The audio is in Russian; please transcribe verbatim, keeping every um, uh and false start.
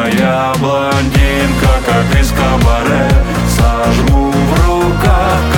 Моя блондинка, как из кабаре, сожму в руках